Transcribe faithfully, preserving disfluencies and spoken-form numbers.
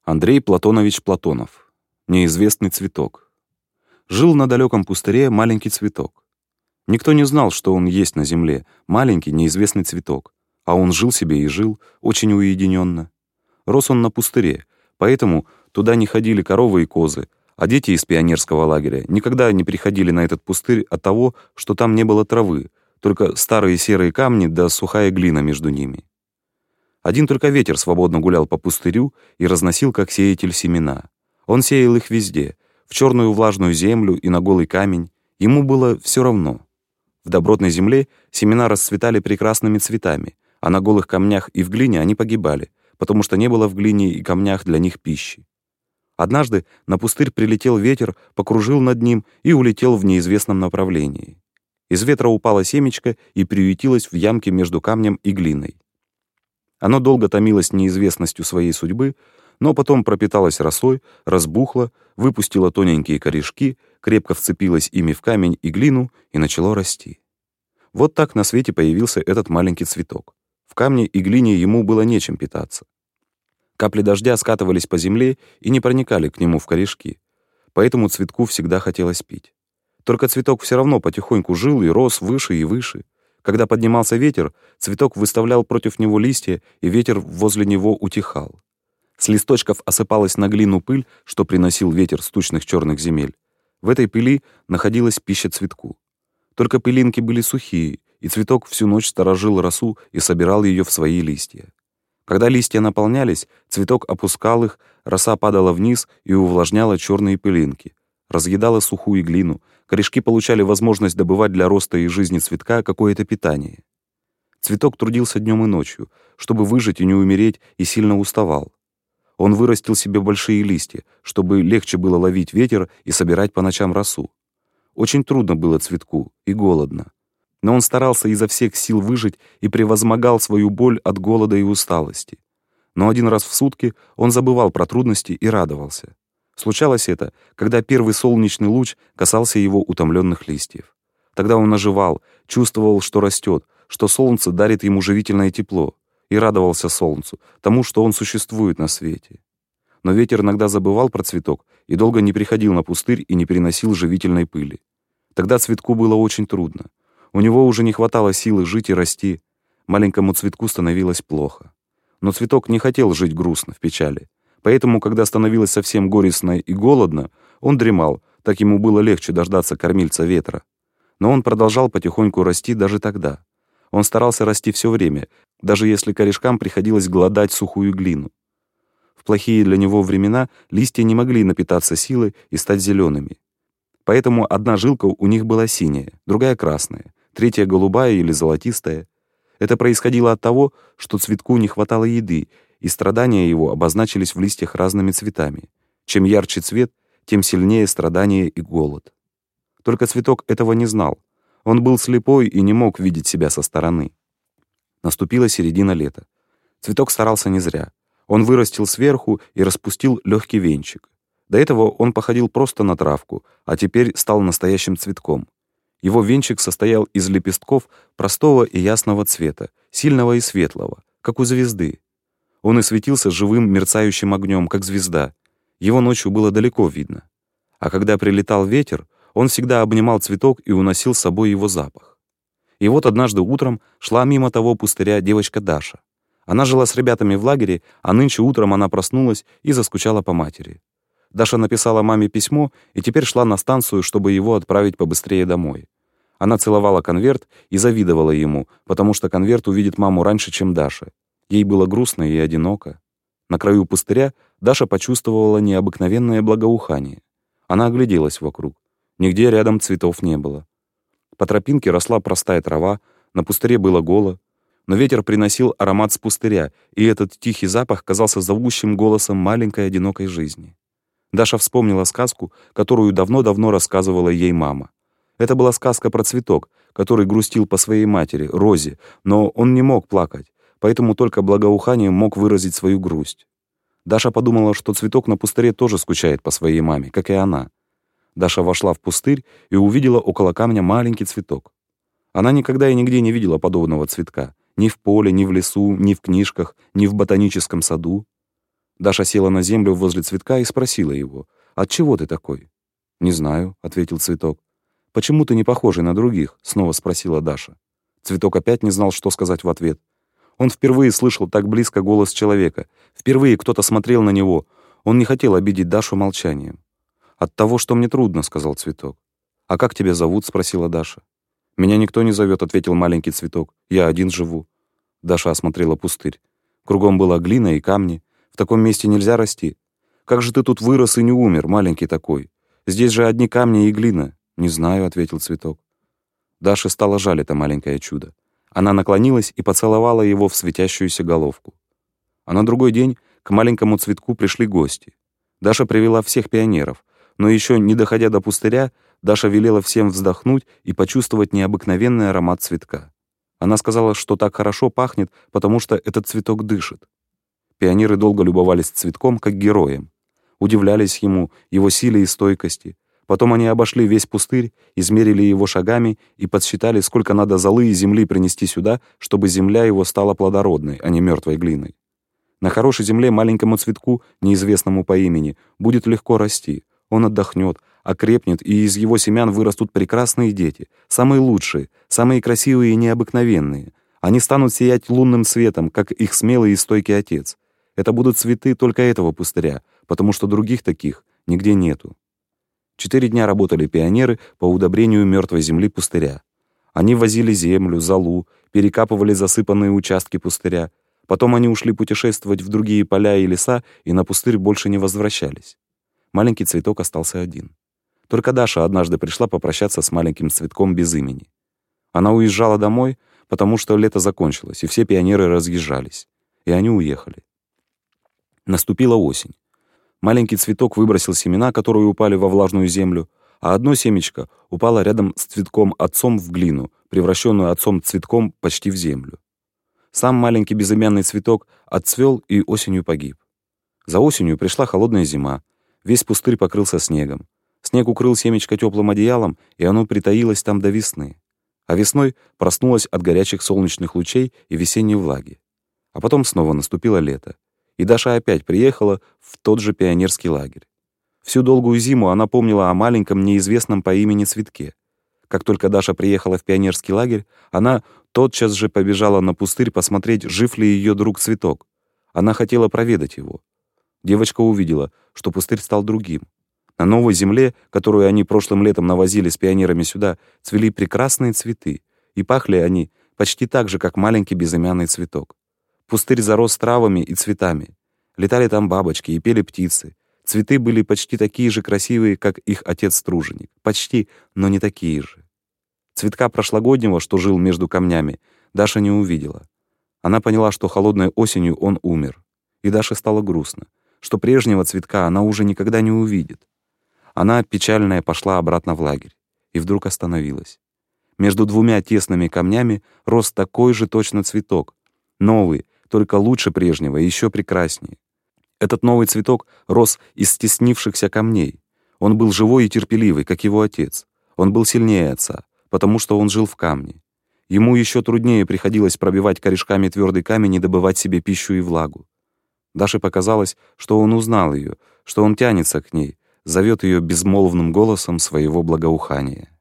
Андрей Платонович Платонов. Неизвестный цветок. Жил на далеком пустыре маленький цветок. Никто не знал, что он есть на земле, маленький неизвестный цветок. А он жил себе и жил, очень уединенно. Рос он на пустыре, поэтому туда не ходили коровы и козы, а дети из пионерского лагеря никогда не приходили на этот пустырь от того, что там не было травы, только старые серые камни да сухая глина между ними. Один только ветер свободно гулял по пустырю и разносил, как сеятель, семена. Он сеял их везде, в черную влажную землю и на голый камень. Ему было все равно. В добротной земле семена расцветали прекрасными цветами, а на голых камнях и в глине они погибали, потому что не было в глине и камнях для них пищи. Однажды на пустырь прилетел ветер, покружил над ним и улетел в неизвестном направлении. Из ветра упало семечко и приютилось в ямке между камнем и глиной. Оно долго томилось неизвестностью своей судьбы, но потом пропиталось росой, разбухло, выпустило тоненькие корешки, крепко вцепилось ими в камень и глину и начало расти. Вот так на свете появился этот маленький цветок. В камне и глине ему было нечем питаться. Капли дождя скатывались по земле и не проникали к нему в корешки, поэтому цветку всегда хотелось пить. Только цветок все равно потихоньку жил и рос выше и выше. Когда поднимался ветер, цветок выставлял против него листья, и ветер возле него утихал. С листочков осыпалась на глину пыль, что приносил ветер с тучных черных земель. В этой пыли находилась пища цветку. Только пылинки были сухие, и цветок всю ночь сторожил росу и собирал ее в свои листья. Когда листья наполнялись, цветок опускал их, роса падала вниз и увлажняла черные пылинки, разъедала сухую глину, корешки получали возможность добывать для роста и жизни цветка какое-то питание. Цветок трудился днем и ночью, чтобы выжить и не умереть, и сильно уставал. Он вырастил себе большие листья, чтобы легче было ловить ветер и собирать по ночам росу. Очень трудно было цветку и голодно. Но он старался изо всех сил выжить и превозмогал свою боль от голода и усталости. Но один раз в сутки он забывал про трудности и радовался. Случалось это, когда первый солнечный луч касался его утомленных листьев. Тогда он оживал, чувствовал, что растет, что солнце дарит ему живительное тепло, и радовался солнцу, тому, что он существует на свете. Но ветер иногда забывал про цветок и долго не приходил на пустырь и не приносил живительной пыли. Тогда цветку было очень трудно. У него уже не хватало силы жить и расти. Маленькому цветку становилось плохо. Но цветок не хотел жить грустно, в печали. Поэтому, когда становилось совсем горестно и голодно, он дремал, так ему было легче дождаться кормильца ветра. Но он продолжал потихоньку расти даже тогда. Он старался расти все время, даже если корешкам приходилось глодать сухую глину. В плохие для него времена листья не могли напитаться силой и стать зелеными. Поэтому одна жилка у них была синяя, другая красная, третья голубая или золотистая. Это происходило от того, что цветку не хватало еды, и страдания его обозначились в листьях разными цветами. Чем ярче цвет, тем сильнее страдания и голод. Только цветок этого не знал. Он был слепой и не мог видеть себя со стороны. Наступила середина лета. Цветок старался не зря. Он вырастил сверху и распустил легкий венчик. До этого он походил просто на травку, а теперь стал настоящим цветком. Его венчик состоял из лепестков простого и ясного цвета, сильного и светлого, как у звезды. Он и светился живым мерцающим огнем, как звезда. Его ночью было далеко видно. А когда прилетал ветер, он всегда обнимал цветок и уносил с собой его запах. И вот однажды утром шла мимо того пустыря девочка Даша. Она жила с ребятами в лагере, а нынче утром она проснулась и заскучала по матери. Даша написала маме письмо и теперь шла на станцию, чтобы его отправить побыстрее домой. Она целовала конверт и завидовала ему, потому что конверт увидит маму раньше, чем Даша. Ей было грустно и одиноко. На краю пустыря Даша почувствовала необыкновенное благоухание. Она огляделась вокруг. Нигде рядом цветов не было. По тропинке росла простая трава, на пустыре было голо, но ветер приносил аромат с пустыря, и этот тихий запах казался зовущим голосом маленькой одинокой жизни. Даша вспомнила сказку, которую давно-давно рассказывала ей мама. Это была сказка про цветок, который грустил по своей матери, Розе, но он не мог плакать, поэтому только благоуханием мог выразить свою грусть. Даша подумала, что цветок на пустыре тоже скучает по своей маме, как и она. Даша вошла в пустырь и увидела около камня маленький цветок. Она никогда и нигде не видела подобного цветка. Ни в поле, ни в лесу, ни в книжках, ни в ботаническом саду. Даша села на землю возле цветка и спросила его: «Отчего ты такой?» «Не знаю», — ответил цветок. «Почему ты не похожий на других?» — снова спросила Даша. Цветок опять не знал, что сказать в ответ. Он впервые слышал так близко голос человека. Впервые кто-то смотрел на него. Он не хотел обидеть Дашу молчанием. «От того, что мне трудно», — сказал цветок. «А как тебя зовут?» — спросила Даша. «Меня никто не зовет», — ответил маленький цветок. «Я один живу». Даша осмотрела пустырь. Кругом была глина и камни. В таком месте нельзя расти. «Как же ты тут вырос и не умер, маленький такой? Здесь же одни камни и глина». «Не знаю», — ответил цветок. Даше стало жаль это маленькое чудо. Она наклонилась и поцеловала его в светящуюся головку. А на другой день к маленькому цветку пришли гости. Даша привела всех пионеров, но еще не доходя до пустыря, Даша велела всем вздохнуть и почувствовать необыкновенный аромат цветка. Она сказала, что так хорошо пахнет, потому что этот цветок дышит. Пионеры долго любовались цветком как героем, удивлялись ему, его силе и стойкости. Потом они обошли весь пустырь, измерили его шагами и подсчитали, сколько надо золы и земли принести сюда, чтобы земля его стала плодородной, а не мертвой глиной. На хорошей земле маленькому цветку, неизвестному по имени, будет легко расти. Он отдохнет, окрепнет, и из его семян вырастут прекрасные дети, самые лучшие, самые красивые и необыкновенные. Они станут сиять лунным светом, как их смелый и стойкий отец. Это будут цветы только этого пустыря, потому что других таких нигде нету. Четыре дня работали пионеры по удобрению мертвой земли пустыря. Они возили землю, золу, перекапывали засыпанные участки пустыря. Потом они ушли путешествовать в другие поля и леса и на пустырь больше не возвращались. Маленький цветок остался один. Только Даша однажды пришла попрощаться с маленьким цветком без имени. Она уезжала домой, потому что лето закончилось, и все пионеры разъезжались. И они уехали. Наступила осень. Маленький цветок выбросил семена, которые упали во влажную землю, а одно семечко упало рядом с цветком-отцом в глину, превращенную отцом-цветком почти в землю. Сам маленький безымянный цветок отцвел и осенью погиб. За осенью пришла холодная зима, весь пустырь покрылся снегом. Снег укрыл семечко теплым одеялом, и оно притаилось там до весны. А весной проснулось от горячих солнечных лучей и весенней влаги. А потом снова наступило лето. И Даша опять приехала в тот же пионерский лагерь. Всю долгую зиму она помнила о маленьком неизвестном по имени цветке. Как только Даша приехала в пионерский лагерь, она тотчас же побежала на пустырь посмотреть, жив ли ее друг цветок. Она хотела проведать его. Девочка увидела, что пустырь стал другим. На новой земле, которую они прошлым летом навозили с пионерами сюда, цвели прекрасные цветы, и пахли они почти так же, как маленький безымянный цветок. Пустырь зарос травами и цветами. Летали там бабочки и пели птицы. Цветы были почти такие же красивые, как их отец-труженик. Почти, но не такие же. Цветка прошлогоднего, что жил между камнями, Даша не увидела. Она поняла, что холодной осенью он умер. И Даше стало грустно, что прежнего цветка она уже никогда не увидит. Она, печальная, пошла обратно в лагерь. И вдруг остановилась. Между двумя тесными камнями рос такой же точно цветок. Новый, только лучше прежнего и еще прекраснее. Этот новый цветок рос из стеснившихся камней. Он был живой и терпеливый, как его отец. Он был сильнее отца, потому что он жил в камне. Ему еще труднее приходилось пробивать корешками твердый камень и добывать себе пищу и влагу. Даше показалось, что он узнал ее, что он тянется к ней, зовет ее безмолвным голосом своего благоухания.